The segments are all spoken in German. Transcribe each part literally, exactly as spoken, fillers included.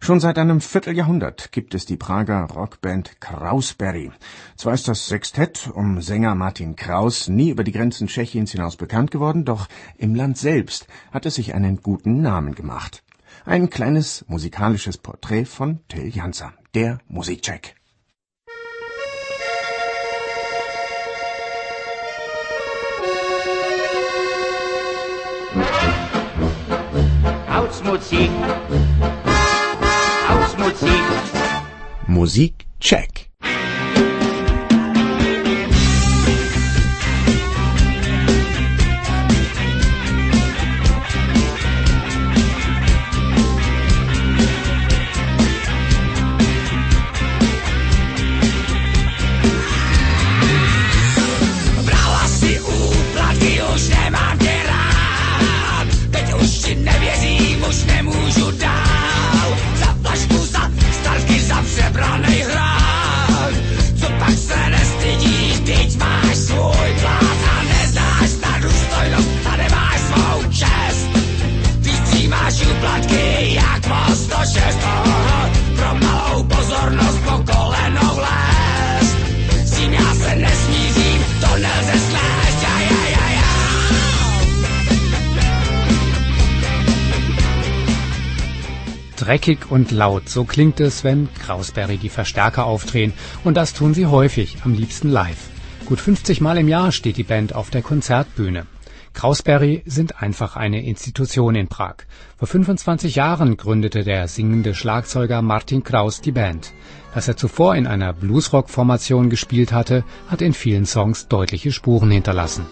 Schon seit einem Vierteljahrhundert gibt es die Prager Rockband Krausberry. Zwar ist das Sextett um Sänger Martin Kraus nie über die Grenzen Tschechiens hinaus bekannt geworden, doch im Land selbst hat es sich einen guten Namen gemacht. Ein kleines musikalisches Porträt von Till Janzer, der Musikcheck. Hausmusik. Hausmusik. Musikcheck. Brala si úplatky, už nemám tě rád. Teď už ti nevěřím, už nemůžu dál. Za flašku, za starky, za přebranej hrách. Co pak se nestydíš, teď máš svůj plat a neznáš na důstojnost a nemáš svou čest. Ty přijímáš úplatky, jak po sto šest. Oh, pro malou pozornost po kolenou lézt. S tím já se nesmířím, to nelze snést. Ja, ja, ja, ja. Dreckig und laut, so klingt es, wenn Krausberry die Verstärker aufdrehen. Und das tun sie häufig, am liebsten live. Gut fünfzig Mal im Jahr steht die Band auf der Konzertbühne. Krausberry sind einfach eine Institution in Prag. Vor fünfundzwanzig Jahren gründete der singende Schlagzeuger Martin Kraus die Band. Dass er zuvor in einer Bluesrock-Formation gespielt hatte, hat in vielen Songs deutliche Spuren hinterlassen.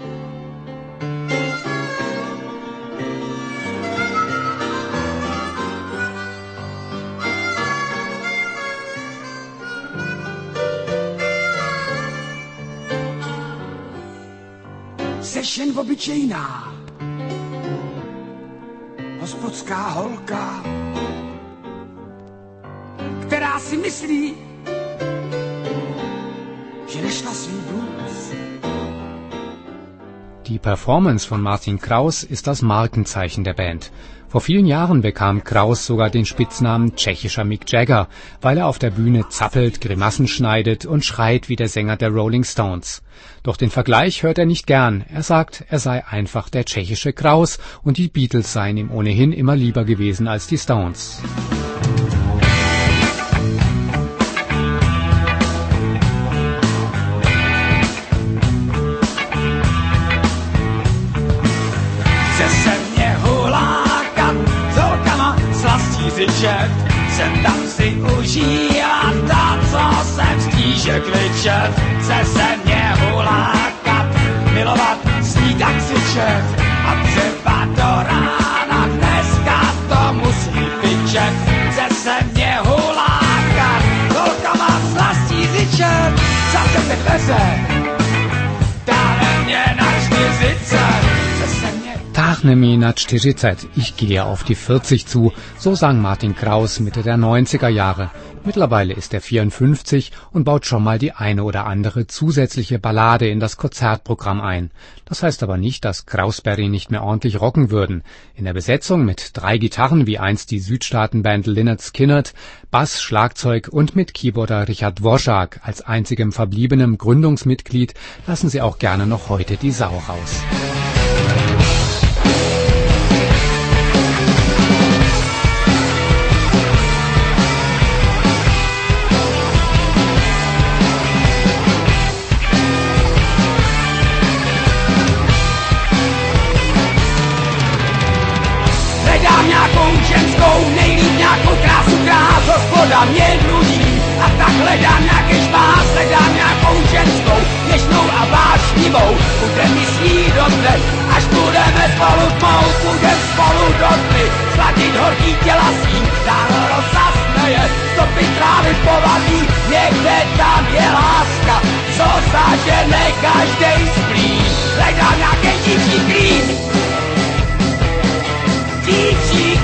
Seš jen obyčejná hospodská holka, která si myslí, že nešla svý blues. Die Performance von Martin Kraus ist das Markenzeichen der Band. Vor vielen Jahren bekam Kraus sogar den Spitznamen tschechischer Mick Jagger, weil er auf der Bühne zappelt, Grimassen schneidet und schreit wie der Sänger der Rolling Stones. Doch den Vergleich hört er nicht gern. Er sagt, er sei einfach der tschechische Kraus und die Beatles seien ihm ohnehin immer lieber gewesen als die Stones. Jsem tam si užívat to, co jsem stíže kličet. Chce se mě hulákat, milovat, snít a křičet. A třeba do rána dneska to musí fičet. Chce se mě hulákat, holkama slastí řičet. Zavřete dveře, dále mě na čtyřicet. Tahne mi na čtyřicet, ich gehe auf die vierzig zu, so sang Martin Kraus Mitte der neunziger Jahre. Mittlerweile ist er vierundfünfzig und baut schon mal die eine oder andere zusätzliche Ballade in das Konzertprogramm ein. Das heißt aber nicht, dass Krausberry nicht mehr ordentlich rocken würden. In der Besetzung mit drei Gitarren wie einst die Südstaatenband Lynyrd Skynyrd, Bass, Schlagzeug und mit Keyboarder Richard Dvorak als einzigem verbliebenem Gründungsmitglied lassen sie auch gerne noch heute die Sau raus. Nejlíp nějakou krásu krás, hospoda mě nudí. A tak hledám nějaký špás, hledám nějakou ženskou, něžnou a vášnivou. Bude mi s ní dobře, až budeme spolu tmout, budem spolu do tmy, sladit horký těla s ním. Ráno rosa smeje, stopy trávy povalí, někde tam je láska, co zažene každej splín. Hledám nějaký dívčí klín, dívčí